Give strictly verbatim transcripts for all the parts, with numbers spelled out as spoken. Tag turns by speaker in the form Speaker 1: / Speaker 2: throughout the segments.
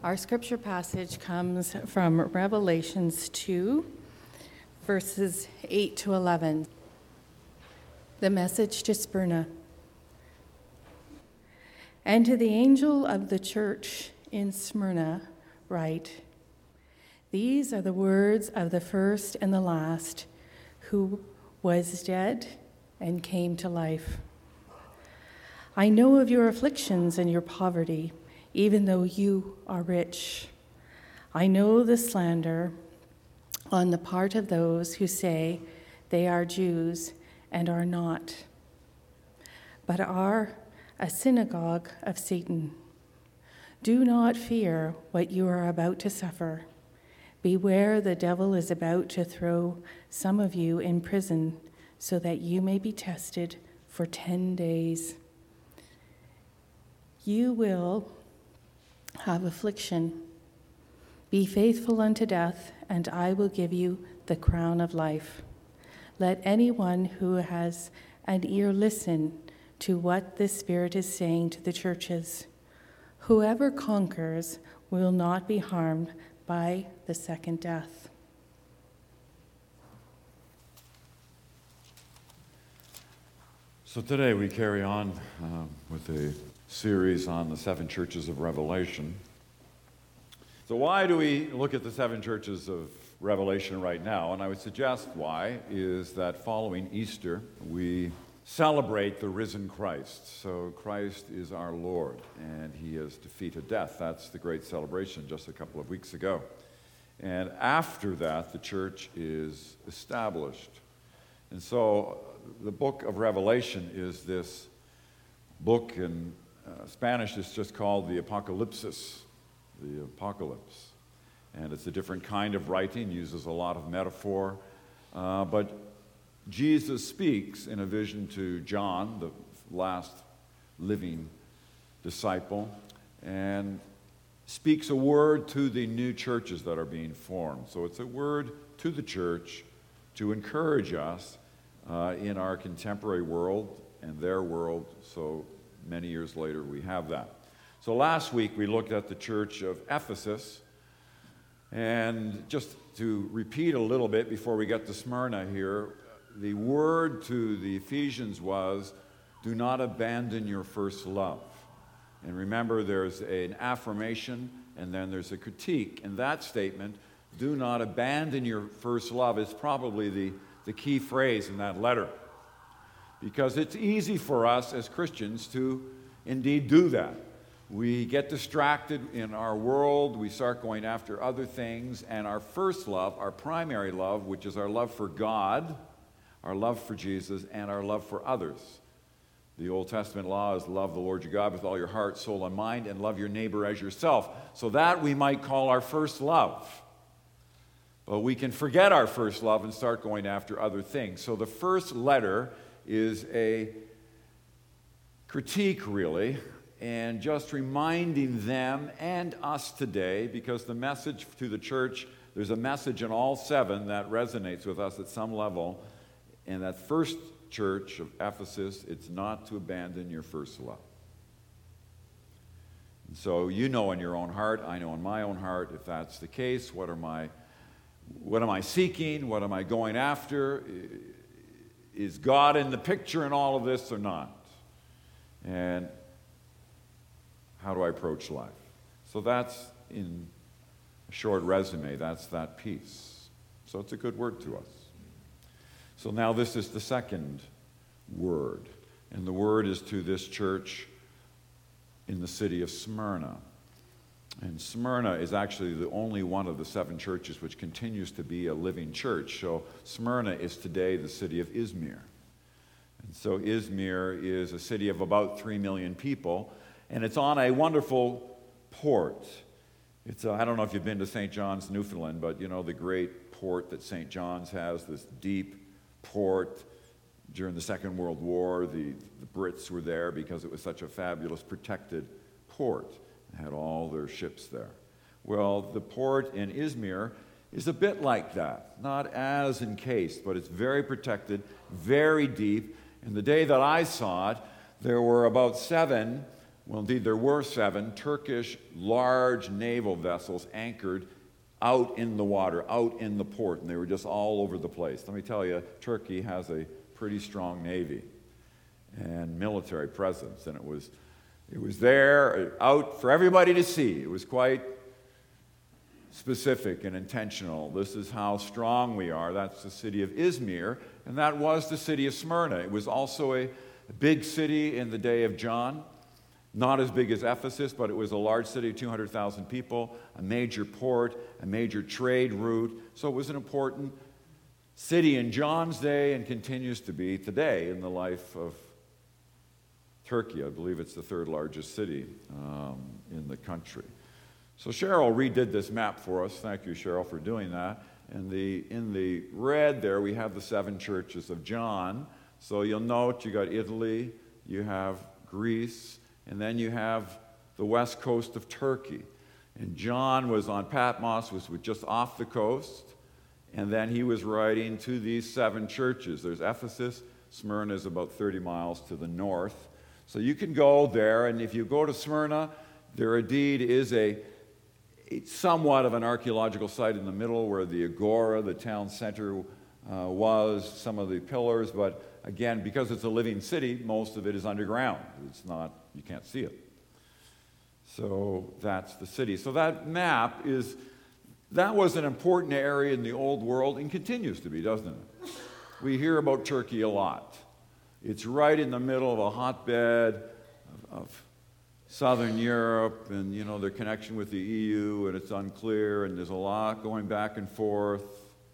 Speaker 1: Our scripture passage comes from Revelations two, verses eight to eleven. The message to Smyrna. And to the angel of the church in Smyrna write, these are the words of the first and the last, who was dead and came to life. I know of your afflictions and your poverty, even though you are rich. I know the slander on the part of those who say they are Jews and are not, but are a synagogue of Satan. Do not fear what you are about to suffer. Beware, the devil is about to throw some of you in prison so that you may be tested for ten days. You will have affliction. Be faithful unto death, and I will give you the crown of life. Let anyone who has an ear listen to what the Spirit is saying to the churches. Whoever conquers will not be harmed by the second death.
Speaker 2: So today we carry on uh, with a series on the seven churches of Revelation. So why do we look at the seven churches of Revelation right now? And I would suggest why is that following Easter, we celebrate the risen Christ. So Christ is our Lord, and he has defeated death. That's the great celebration just a couple of weeks ago. And after that, the church is established. And so the book of Revelation is this book in uh, Spanish. It's just called the Apocalypsis, the Apocalypse. And it's a different kind of writing, uses a lot of metaphor. Uh, but Jesus speaks in a vision to John, the last living disciple, and speaks a word to the new churches that are being formed. So it's a word to the church to encourage us uh, in our contemporary world and their world. So many years later we have that. So last week we looked at the church of Ephesus, and just to repeat a little bit before we get to Smyrna here, the word to the Ephesians was, do not abandon your first love. And remember, there's an affirmation and then there's a critique. And that statement, do not abandon your first love, is probably the, the key phrase in that letter. Because it's easy for us as Christians to indeed do that. We get distracted in our world, we start going after other things, and our first love, our primary love, which is our love for God, our love for Jesus, and our love for others. The Old Testament law is love the Lord your God with all your heart, soul, and mind, and love your neighbor as yourself. So that we might call our first love. But we can forget our first love and start going after other things. So the first letter is a critique, really, and just reminding them and us today, because the message to the church, there's a message in all seven that resonates with us at some level. And that first church of Ephesus, it's not to abandon your first love. And so you know in your own heart, I know in my own heart, if that's the case, what are my, what am I seeking? What am I going after? Is God in the picture in all of this or not? And how do I approach life? So that's in a short resume, that's that piece. So it's a good word to us. So now this is the second word, and the word is to this church in the city of Smyrna. And Smyrna is actually the only one of the seven churches which continues to be a living church. So Smyrna is today the city of Izmir. And so Izmir is a city of about three million people, and it's on a wonderful port. It's a, I don't know if you've been to Saint John's, Newfoundland, but you know the great port that Saint John's has, this deep port. During the Second World War, the, the Brits were there because it was such a fabulous protected port. They had all their ships there. Well, the port in Izmir is a bit like that. Not as encased, but it's very protected, very deep. And the day that I saw it, there were about seven Well, indeed, there were seven Turkish large naval vessels anchored out in the water, out in the port, and they were just all over the place. Let me tell you, Turkey has a pretty strong navy and military presence, and it was, it was there out for everybody to see. It was quite specific and intentional. This is how strong we are. That's the city of Izmir, and that was the city of Smyrna. It was also a big city in the day of John. Not as big as Ephesus, but it was a large city of two hundred thousand people, a major port, a major trade route. So it was an important city in John's day and continues to be today in the life of Turkey. I believe it's the third largest city um, in the country. So Cheryl redid this map for us. Thank you, Cheryl, for doing that. And the, in the red there, we have the seven churches of John. So you'll note you got Italy, you have Greece, and then you have the west coast of Turkey. And John was on Patmos, was just off the coast, and then he was writing to these seven churches. There's Ephesus. Smyrna is about thirty miles to the north. So you can go there, and if you go to Smyrna, there indeed is a, a somewhat of an archaeological site in the middle where the agora, the town center, uh, was, some of the pillars, but again, because it's a living city, most of it is underground. It's not, you can't see it. So that's the city. So that map is, that was an important area in the old world and continues to be, doesn't it? We hear about Turkey a lot. It's right in the middle of a hotbed of, of southern Europe and, you know, their connection with the E U, and it's unclear, and there's a lot going back and forth.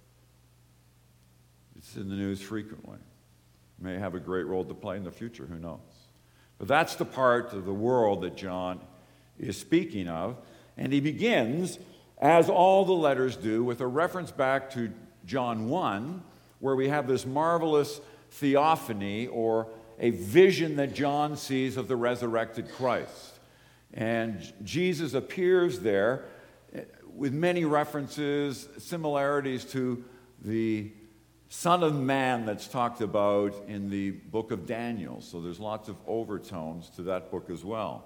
Speaker 2: It's in the news frequently. May have a great role to play in the future, who knows? But that's the part of the world that John is speaking of, and he begins, as all the letters do, with a reference back to John one, where we have this marvelous theophany, or a vision that John sees of the resurrected Christ. And Jesus appears there with many references, similarities to the Son of Man that's talked about in the book of Daniel. So there's lots of overtones to that book as well.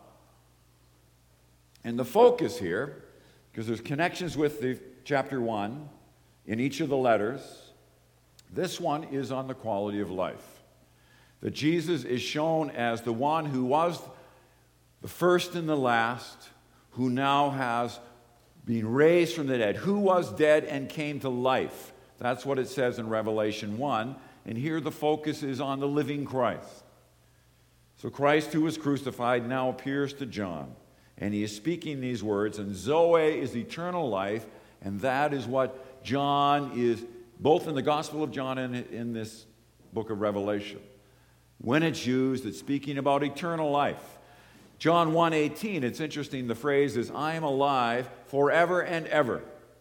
Speaker 2: And the focus here, because there's connections with the chapter one in each of the letters, this one is on the quality of life. That Jesus is shown as the one who was the first and the last, who now has been raised from the dead, who was dead and came to life. That's what it says in Revelation one. And here the focus is on the living Christ. So Christ, who was crucified, now appears to John. And he is speaking these words. And Zoe is eternal life. And that is what John is, both in the Gospel of John and in this book of Revelation. When it's used, it's speaking about eternal life. John one eighteen, it's interesting, the phrase is, I am alive forever and ever.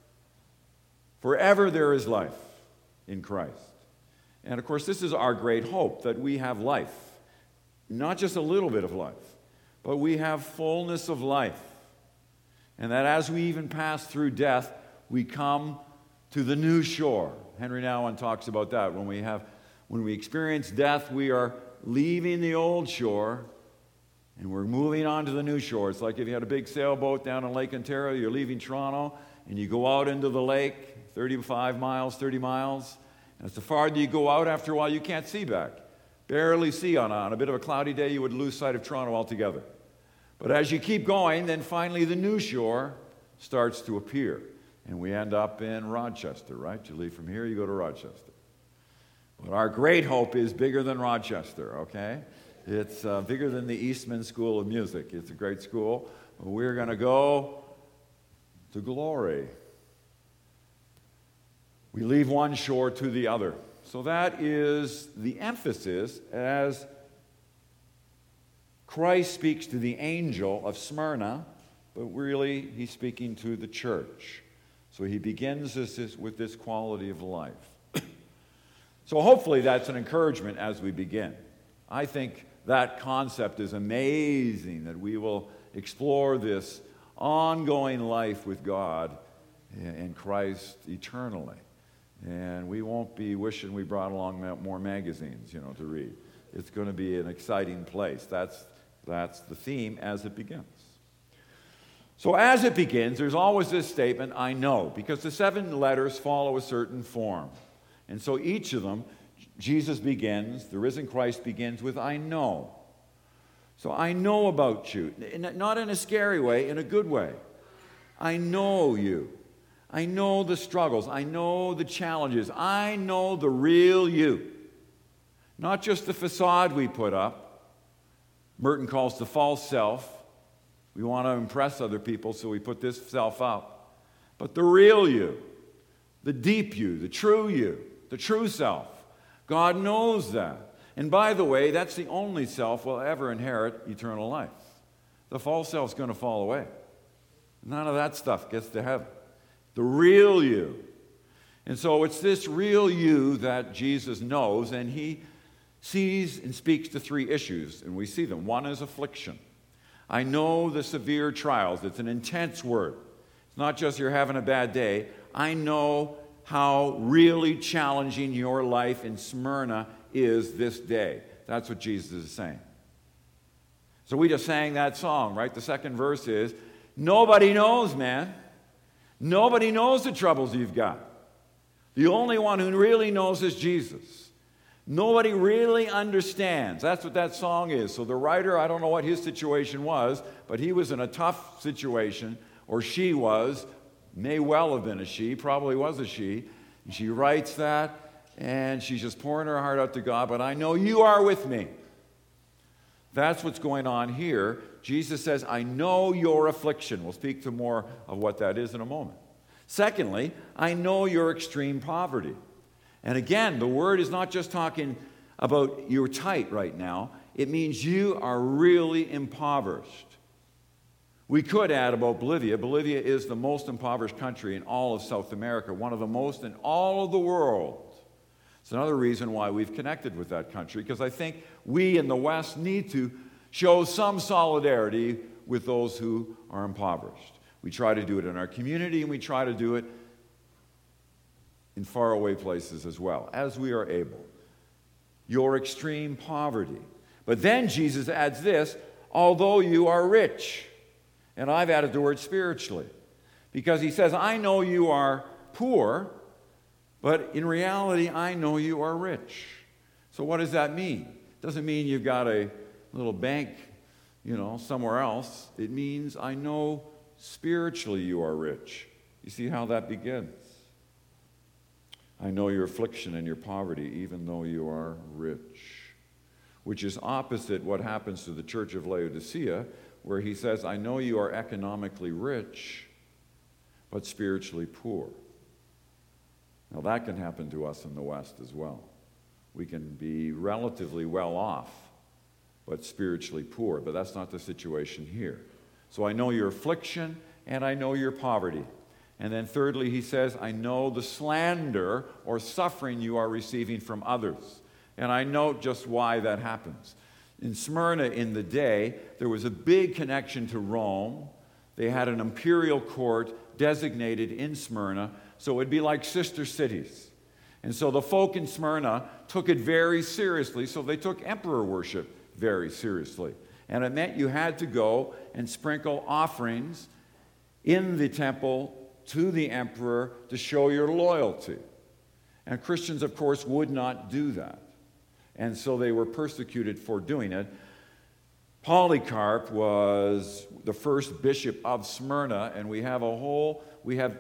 Speaker 2: Forever there is life in Christ. And of course, this is our great hope, that we have life. Not just a little bit of life, but we have fullness of life. And that as we even pass through death, we come to the new shore. Henry Nouwen talks about that. When we have, when we experience death, we are leaving the old shore and we're moving on to the new shore. It's like if you had a big sailboat down in Lake Ontario, you're leaving Toronto, and you go out into the lake, thirty-five miles, thirty miles, and as the farther you go out, after a while, you can't see back. Barely see on, on a bit of a cloudy day, you would lose sight of Toronto altogether. But as you keep going, then finally the new shore starts to appear. And we end up in Rochester, right? You leave from here, you go to Rochester. But our great hope is bigger than Rochester, okay? It's uh, bigger than the Eastman School of Music. It's a great school. We're going to go to glory. We leave one shore to the other. So that is the emphasis as Christ speaks to the angel of Smyrna, but really he's speaking to the church. So he begins this, this, with this quality of life. So hopefully that's an encouragement as we begin. I think that concept is amazing, that we will explore this ongoing life with God in Christ eternally. And we won't be wishing we brought along more magazines, you know, to read. It's going to be an exciting place. That's That's the theme as it begins. So as it begins, there's always this statement, I know, because the seven letters follow a certain form. And so each of them, Jesus begins, the risen Christ begins with, I know. So I know about you, not in a scary way, in a good way. I know you. I know the struggles. I know the challenges. I know the real you. Not just the facade we put up. Merton calls the false self. We want to impress other people, so we put this self up. But the real you, the deep you, the true you, the true self. God knows that. And by the way, that's the only self will ever inherit eternal life. The false self's going to fall away. None of that stuff gets to heaven. The real you. And so it's this real you that Jesus knows, and he sees and speaks to three issues, and we see them. One is affliction. I know the severe trials. It's an intense word. It's not just you're having a bad day. I know how really challenging your life in Smyrna is this day. That's what Jesus is saying. So we just sang that song, right? The second verse is, nobody knows, man. Nobody knows the troubles you've got. The only one who really knows is Jesus. Nobody really understands. That's what that song is. So the writer, I don't know what his situation was, but he was in a tough situation, or she was, may well have been a she, probably was a she. And she writes that, and she's just pouring her heart out to God, but I know you are with me. That's what's going on here. Jesus says, I know your affliction. We'll speak to more of what that is in a moment. Secondly, I know your extreme poverty. And again, the word is not just talking about you're tight right now. It means you are really impoverished. We could add about Bolivia. Bolivia is the most impoverished country in all of South America, one of the most in all of the world. It's another reason why we've connected with that country, because I think we in the West need to show some solidarity with those who are impoverished. We try to do it in our community, and we try to do it in faraway places as well, as we are able. Your extreme poverty. But then Jesus adds this, although you are rich. And I've added the word spiritually, because he says, I know you are poor, but in reality, I know you are rich. So what does that mean? It doesn't mean you've got a little bank, you know, somewhere else. It means I know spiritually you are rich. You see how that begins? I know your affliction and your poverty, even though you are rich. Which is opposite what happens to the church of Laodicea, where he says, I know you are economically rich, but spiritually poor. Now that can happen to us in the West as well. We can be relatively well off, but spiritually poor. But that's not the situation here. So I know your affliction, and I know your poverty. And then thirdly, he says, I know the slander or suffering you are receiving from others. And I know just why that happens. In Smyrna in the day, there was a big connection to Rome. They had an imperial court designated in Smyrna, so it'd be like sister cities. And so the folk in Smyrna took it very seriously, so they took emperor worship very seriously. And it meant you had to go and sprinkle offerings in the temple to the emperor to show your loyalty. And Christians, of course, would not do that. And so they were persecuted for doing it. Polycarp was the first bishop of Smyrna, and we have a whole, we have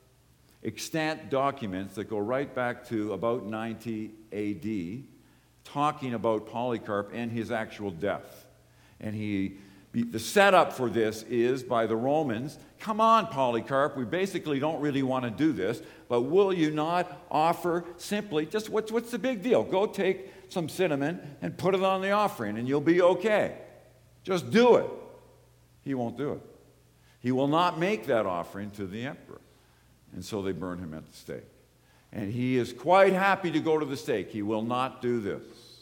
Speaker 2: extant documents that go right back to about ninety A D, talking about Polycarp and his actual death. And he, the setup for this is by the Romans, come on, Polycarp, we basically don't really want to do this, but will you not offer simply, just what's, what's the big deal? Go take some cinnamon and put it on the offering and you'll be okay. Just do it. He won't do it. He will not make that offering to the emperor. And so they burn him at the stake. And he is quite happy to go to the stake. He will not do this.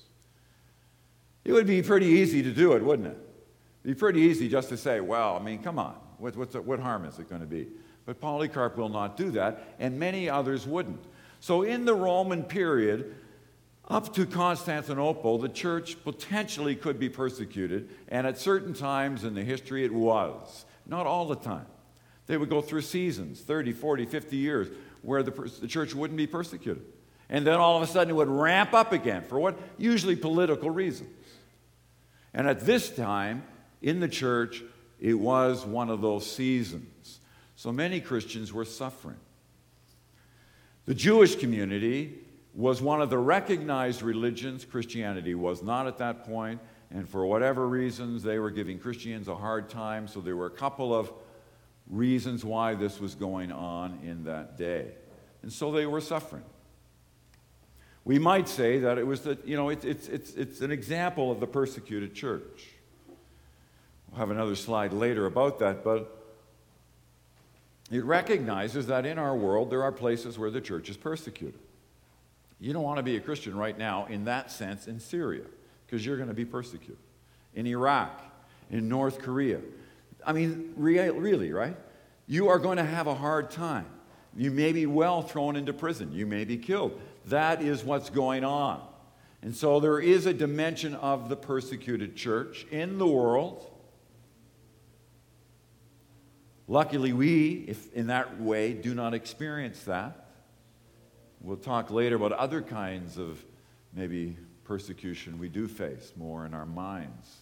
Speaker 2: It would be pretty easy to do it, wouldn't it? It'd be pretty easy just to say, well, I mean, come on. What, what's, what harm is it going to be? But Polycarp will not do that, and many others wouldn't. So in the Roman period, Up to Constantinople, the church potentially could be persecuted, and at certain times in the history it was. Not all the time. They would go through seasons, thirty, forty, fifty years, where the, the church wouldn't be persecuted. And then all of a sudden it would ramp up again for what? Usually political reasons. And at this time, in the church, it was one of those seasons. So many Christians were suffering. The Jewish community was one of the recognized religions. Christianity was not at that point, and for whatever reasons, they were giving Christians a hard time, so there were a couple of reasons why this was going on in that day. And so they were suffering. We might say that it was that, you know, it, it's, it's, it's an example of the persecuted church. We'll have another slide later about that, but it recognizes that in our world there are places where the church is persecuted. You don't want to be a Christian right now in that sense in Syria, because you're going to be persecuted. In Iraq, in North Korea. I mean, rea- really, right? You are going to have a hard time. You may be well thrown into prison. You may be killed. That is what's going on. And so there is a dimension of the persecuted church in the world. Luckily, we, if in that way, do not experience that. We'll talk later about other kinds of maybe persecution we do face more in our minds.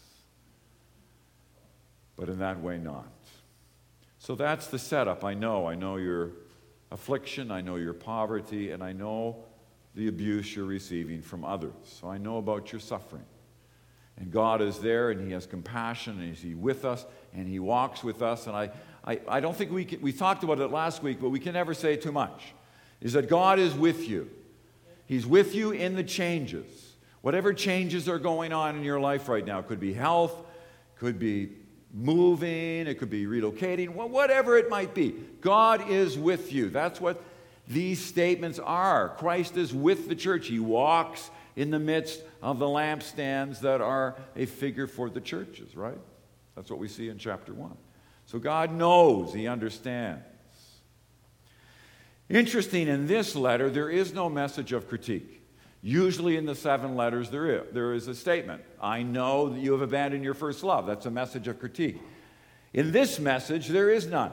Speaker 2: But in that way, not. So that's the setup. I know. I know your affliction. I know your poverty. And I know the abuse you're receiving from others. So I know about your suffering. And God is there, and He has compassion, and He's with us, and He walks with us. And I, I, I don't think we can, we talked about it last week, but we can never say too much. Is that God is with you. He's with you in the changes. Whatever changes are going on in your life right now. It could be health, could be moving, it could be relocating, whatever it might be. God is with you. That's what these statements are. Christ is with the church. He walks in the midst of the lampstands that are a figure for the churches, right? That's what we see in chapter one. So God knows. He understands. Interesting, in this letter, there is no message of critique. Usually in the seven letters, there is, there is a statement. I know that you have abandoned your first love. That's a message of critique. In this message, there is none.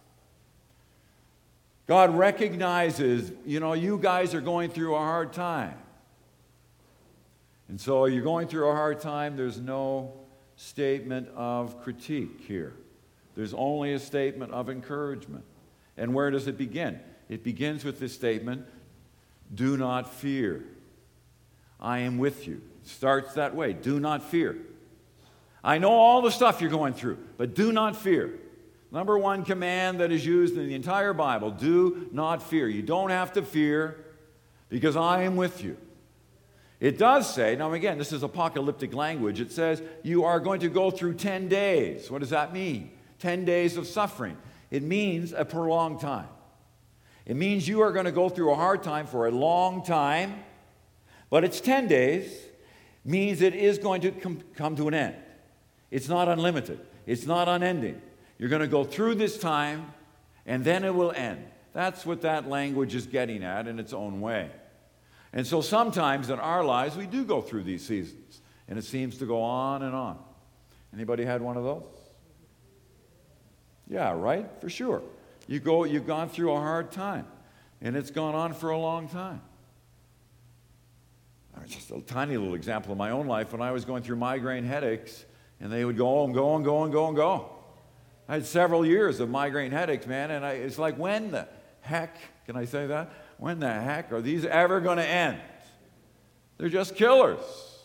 Speaker 2: God recognizes, you know, you guys are going through a hard time. And so you're going through a hard time. There's no statement of critique here. There's only a statement of encouragement. And where does it begin? It begins with this statement, do not fear. I am with you. It starts that way. Do not fear. I know all the stuff you're going through, but do not fear. Number one command that is used in the entire Bible, do not fear. You don't have to fear because I am with you. It does say, now again, this is apocalyptic language. It says you are going to go through ten days. What does that mean? ten days of suffering. It means a prolonged time. It means you are going to go through a hard time for a long time, but it's ten days, means it is going to com- come to an end. It's not unlimited. It's not unending. You're going to go through this time, and then it will end. That's what that language is getting at in its own way. And so sometimes in our lives, we do go through these seasons, and it seems to go on and on. Anybody had one of those? Yeah, right? For sure. You go, you've gone through a hard time, and it's gone on for a long time. Just a tiny little example of my own life. When I was going through migraine headaches, and they would go and go and go and go and go. I had several years of migraine headaches, man, and I, it's like, when the heck, can I say that? When the heck are these ever going to end? They're just killers.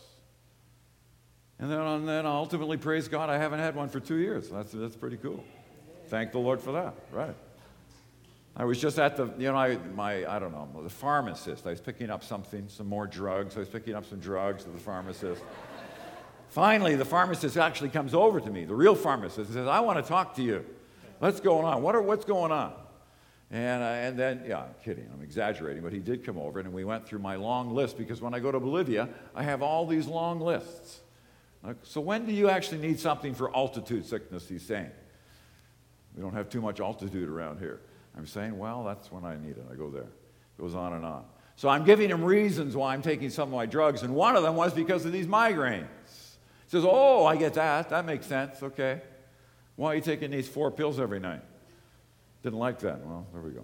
Speaker 2: And then, and then ultimately, praise God, I haven't had one for two years. That's, that's pretty cool. Thank the Lord for that, right? I was just at the, you know, I, my, I don't know, the pharmacist. I was picking up something, some more drugs. I was picking up some drugs to the pharmacist. Finally, the pharmacist actually comes over to me, the real pharmacist, and says, I want to talk to you. What's going on? What are, what's going on? And, uh, and then, yeah, I'm kidding. I'm exaggerating, but he did come over, and we went through my long list, because when I go to Bolivia, I have all these long lists. Like, so when do you actually need something for altitude sickness, he's saying? We don't have too much altitude around here. I'm saying, well, that's when I need it. I go there. It goes on and on. So I'm giving him reasons why I'm taking some of my drugs, and one of them was because of these migraines. He says, oh, I get that. That makes sense. Okay. Why are you taking these four pills every night? Didn't like that. Well, there we go.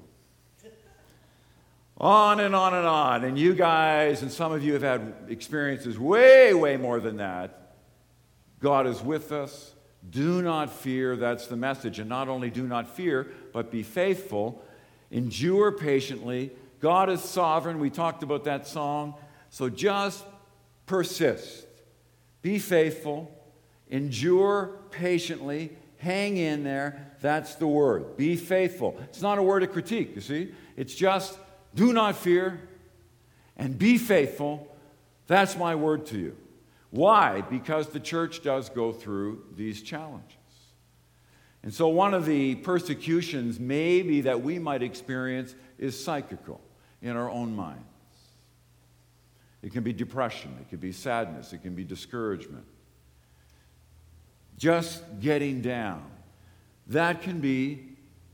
Speaker 2: On and on and on. And you guys, and some of you have had experiences way, way more than that. God is with us. Do not fear. That's the message. And not only do not fear, but be faithful. Endure patiently. God is sovereign. We talked about that song. So just persist. Be faithful. Endure patiently. Hang in there. That's the word. Be faithful. It's not a word of critique, you see. It's just do not fear and be faithful. That's my word to you. Why? Because the church does go through these challenges. And so one of the persecutions maybe that we might experience is psychical in our own minds. It can be depression. It can be sadness. It can be discouragement. Just getting down. That can be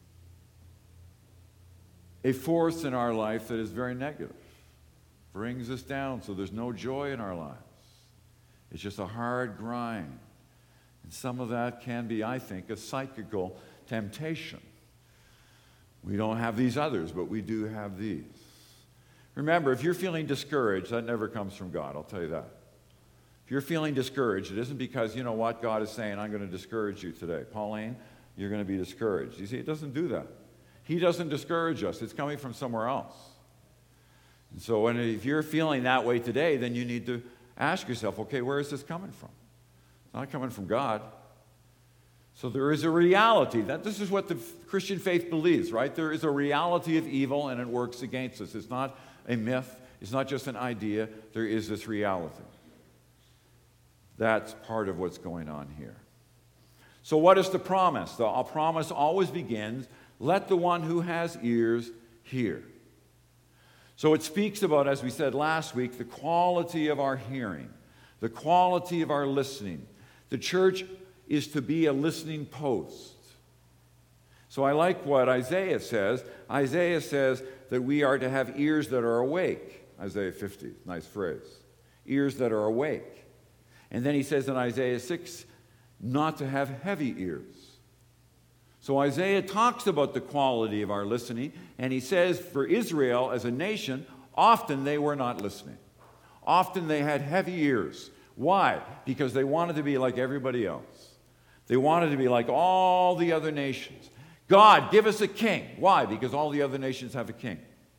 Speaker 2: a force in our life that is very negative. Brings us down, so there's no joy in our lives. It's just a hard grind. And some of that can be, I think, a psychical temptation. We don't have these others, but we do have these. Remember, if you're feeling discouraged, that never comes from God, I'll tell you that. If you're feeling discouraged, it isn't because, you know what, God is saying, I'm going to discourage you today. Pauline, you're going to be discouraged. You see, it doesn't do that. He doesn't discourage us. It's coming from somewhere else. And so when, if you're feeling that way today, then you need to ask yourself, okay, where is this coming from? It's not coming from God. So there is a reality. That this is what the Christian faith believes, right? There is a reality of evil, and it works against us. It's not a myth. It's not just an idea. There is this reality. That's part of what's going on here. So what is the promise? The promise always begins, let the one who has ears hear. So it speaks about, as we said last week, the quality of our hearing, the quality of our listening. The church is to be a listening post. So I like what Isaiah says. Isaiah says that we are to have ears that are awake. Isaiah fifty, nice phrase. Ears that are awake. And then he says in Isaiah six, not to have heavy ears. So Isaiah talks about the quality of our listening, and he says for Israel as a nation, often they were not listening. Often they had heavy ears. Why? Because they wanted to be like everybody else. They wanted to be like all the other nations. God, give us a king. Why? Because all the other nations have a king.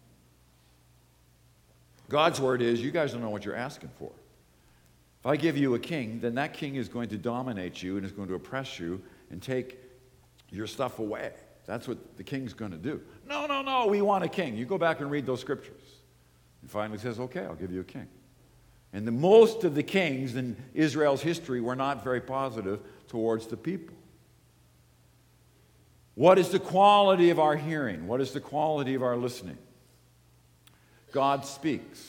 Speaker 2: God's word is, you guys don't know what you're asking for. If I give you a king, then that king is going to dominate you and is going to oppress you and take your stuff away. That's what the king's going to do. No, no, no, we want a king. You go back and read those scriptures. And finally says, okay, I'll give you a king. And the most of the kings in Israel's history were not very positive towards the people. What is the quality of our hearing? What is the quality of our listening? God speaks.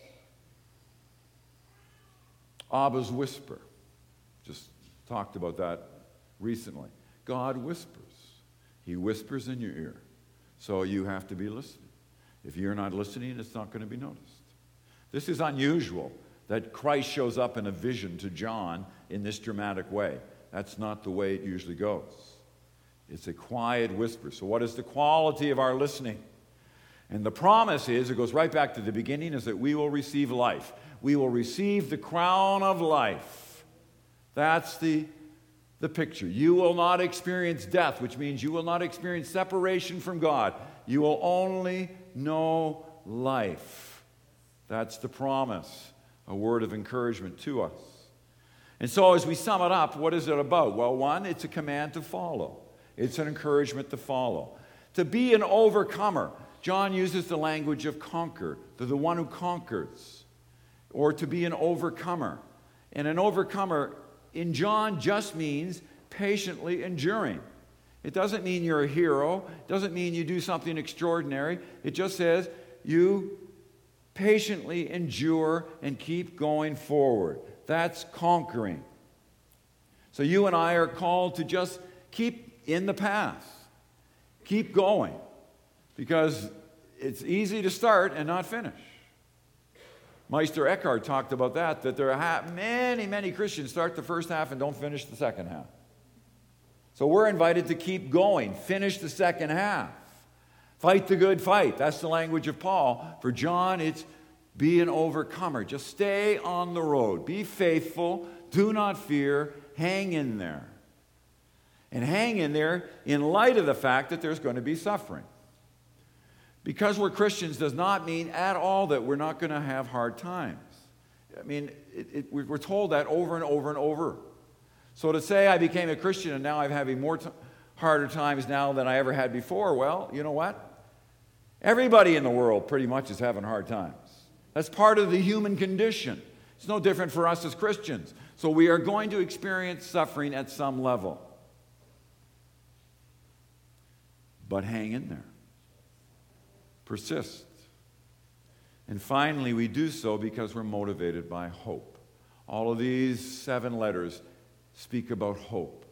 Speaker 2: Abba's whisper. Just talked about that recently. God whispers. He whispers in your ear. So you have to be listening. If you're not listening, it's not going to be noticed. This is unusual that Christ shows up in a vision to John in this dramatic way. That's not the way it usually goes. It's a quiet whisper. So what is the quality of our listening? And the promise is, it goes right back to the beginning, is that we will receive life. We will receive the crown of life. That's the, the picture. You will not experience death, which means you will not experience separation from God. You will only know life. That's the promise, a word of encouragement to us. And so as we sum it up, what is it about? Well, one, it's a command to follow. It's an encouragement to follow. To be an overcomer. John uses the language of conquer, to the one who conquers, or to be an overcomer. And an overcomer in John just means patiently enduring. It doesn't mean you're a hero. It doesn't mean you do something extraordinary. It just says you patiently endure and keep going forward. That's conquering. So you and I are called to just keep in the path. Keep going. Because it's easy to start and not finish. Meister Eckhart talked about that, that there are ha- many, many Christians start the first half and don't finish the second half. So we're invited to keep going, finish the second half. Fight the good fight. That's the language of Paul. For John, it's be an overcomer. Just stay on the road. Be faithful. Do not fear. Hang in there. And hang in there in light of the fact that there's going to be suffering. Because we're Christians does not mean at all that we're not going to have hard times. I mean, it, it, we're told that over and over and over. So to say I became a Christian and now I'm having more t- harder times now than I ever had before, well, you know what? Everybody in the world pretty much is having hard times. That's part of the human condition. It's no different for us as Christians. So we are going to experience suffering at some level. But hang in there. Persist. And finally, we do so because we're motivated by hope. All of these seven letters speak about hope.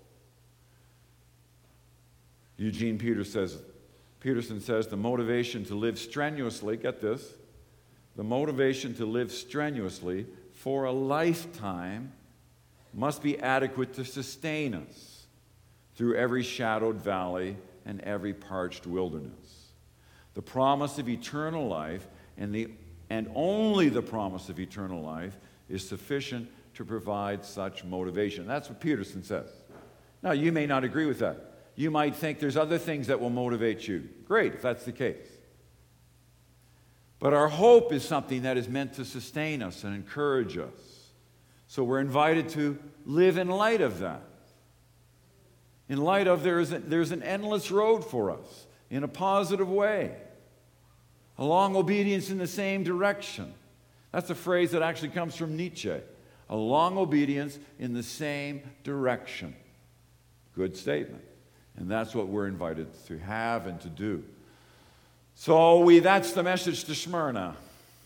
Speaker 2: Eugene Peterson says, Peterson says, the motivation to live strenuously, get this, the motivation to live strenuously for a lifetime must be adequate to sustain us through every shadowed valley and every parched wilderness. The promise of eternal life and, the, and only the promise of eternal life is sufficient to provide such motivation. That's what Peterson says. Now, you may not agree with that. You might think there's other things that will motivate you. Great, if that's the case. But our hope is something that is meant to sustain us and encourage us. So we're invited to live in light of that. In light of there is a, there's an endless road for us in a positive way. A long obedience in the same direction. That's a phrase that actually comes from Nietzsche. A long obedience in the same direction. Good statement. And that's what we're invited to have and to do. So we that's the message to Smyrna.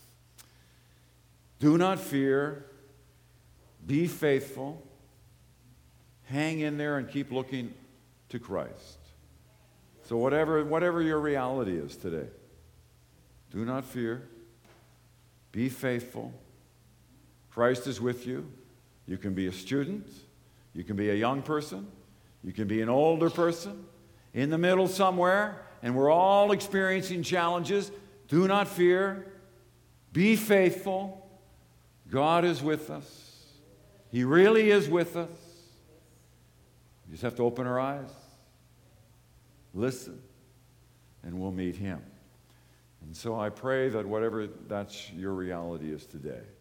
Speaker 2: Do not fear. Be faithful. Hang in there and keep looking to Christ. So whatever, whatever your reality is today, do not fear. Be faithful. Christ is with you. You can be a student. You can be a young person. You can be an older person. In the middle somewhere. And we're all experiencing challenges. Do not fear. Be faithful. God is with us. He really is with us. You just have to open our eyes, listen, and we'll meet Him. And so I pray that whatever that's your reality is today,